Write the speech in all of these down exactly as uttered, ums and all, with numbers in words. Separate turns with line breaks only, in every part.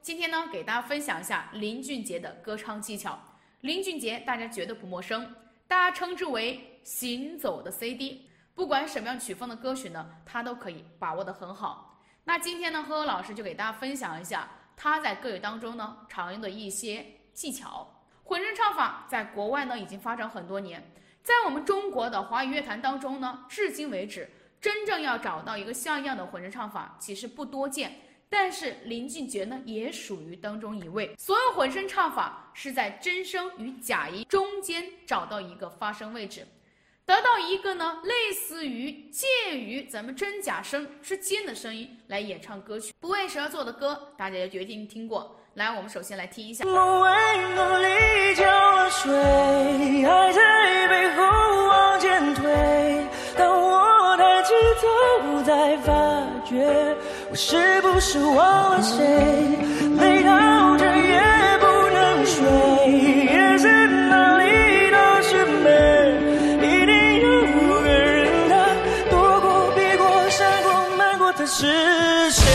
今天呢，给大家分享一下林俊杰的歌唱技巧。林俊杰大家绝对不陌生，大家称之为行走的 C D。不管什么样曲风的歌曲呢，他都可以把握得很好。那今天呢，呵呵老师就给大家分享一下他在歌曲当中呢常用的一些技巧。混声唱法在国外呢已经发展很多年，在我们中国的华语乐坛当中呢，至今为止，真正要找到一个像样的混声唱法其实不多见。但是林俊杰呢，也属于当中一位。所有混声唱法是在真声与假音中间找到一个发声位置，得到一个呢类似于介于咱们真假声之间的声音来演唱歌曲。不为谁而作的歌，大家也决定听过。来，我们首先来听一下。
梦为努力浇了水，爱在背后往前推，当我抬起头才发觉，我是不是忘了谁？累到这也不能睡，眼神哪里都是美，一定有个人他躲过避过闪过瞒过，他是谁？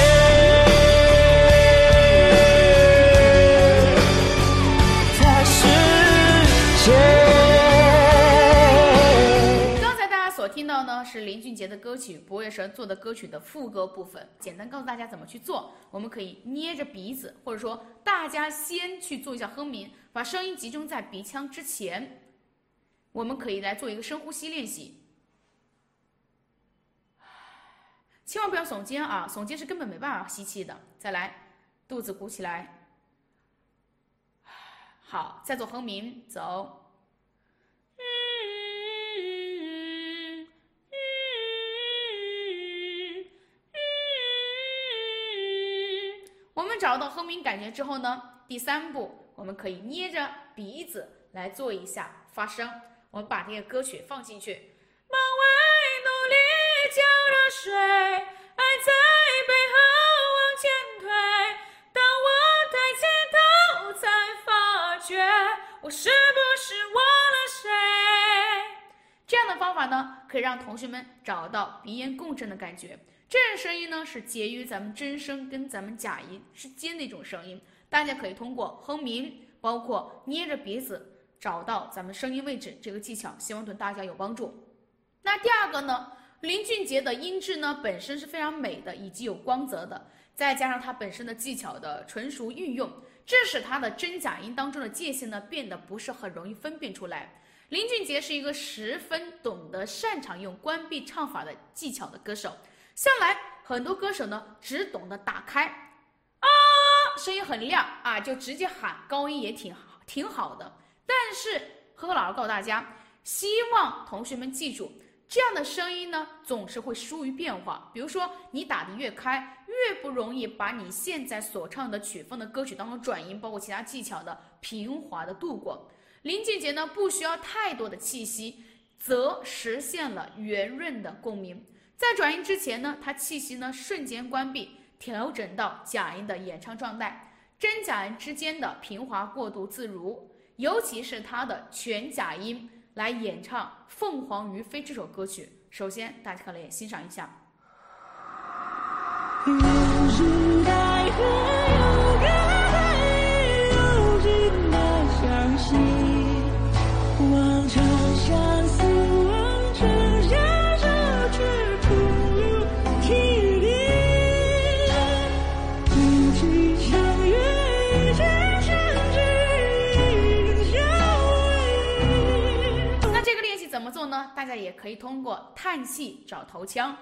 他是谁？
听到呢是林俊杰的歌曲《不为谁而作的歌曲》的副歌部分，简单告诉大家怎么去做。我们可以捏着鼻子，或者说大家先去做一下哼鸣，把声音集中在鼻腔之前。我们可以来做一个深呼吸练习，千万不要耸肩啊，耸肩是根本没办法吸气的。再来，肚子鼓起来，好，再做哼鸣，走。我们找到哼鸣感觉之后呢，第三步我们可以捏着鼻子来做一下发声。我们把这个歌曲放进去。梦为努力浇了水，爱在背后往前推，当我抬起头才发觉，我是不是忘了谁？这样的方法呢，可以让同学们找到鼻咽共振的感觉。这种声音呢是介于咱们真声跟咱们假音之间的一种声音，大家可以通过哼鸣，包括捏着鼻子找到咱们声音位置，这个技巧希望对大家有帮助。那第二个呢，林俊杰的音质呢本身是非常美的，以及有光泽的，再加上他本身的技巧的纯熟运用，这使他的真假音当中的界限呢变得不是很容易分辨出来。林俊杰是一个十分懂得擅长用关闭唱法的技巧的歌手。向来很多歌手呢只懂得打开啊，声音很亮啊，就直接喊高音也挺好挺好的。但是呵呵老师告诉大家，希望同学们记住，这样的声音呢总是会疏于变化。比如说你打得越开，越不容易把你现在所唱的曲风的歌曲当中转音，包括其他技巧的平滑的度过。林俊杰呢不需要太多的气息，则实现了圆润的共鸣。在转音之前呢，他气息呢瞬间关闭，调整到假音的演唱状态，真假音之间的平滑过渡自如。尤其是他的全假音来演唱《凤凰于飞》这首歌曲，首先大家可以欣赏一下。
有时代和有个爱有尽的相信，望着相思，望着相守却不体力，无尽相约，一见相知，一相偎。
那这个练习怎么做呢？大家也可以通过叹气找头腔。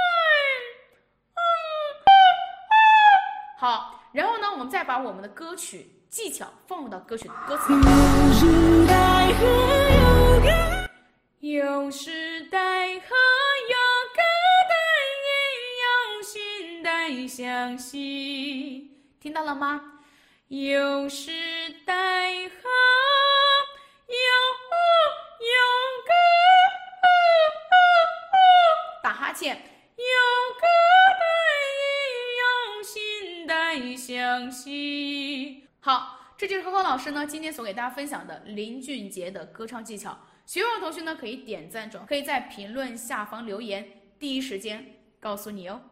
好，然后呢，我们再把我们的歌曲技巧放入到歌曲的歌词当中。有时代和有个带，有心带相惜，听到了吗？有时代和有有个打哈欠，有个带相惜。好，这就是呵呵老师呢今天所给大家分享的林俊杰的歌唱技巧。学过的同学呢可以点赞转，可以在评论下方留言，第一时间告诉你哦。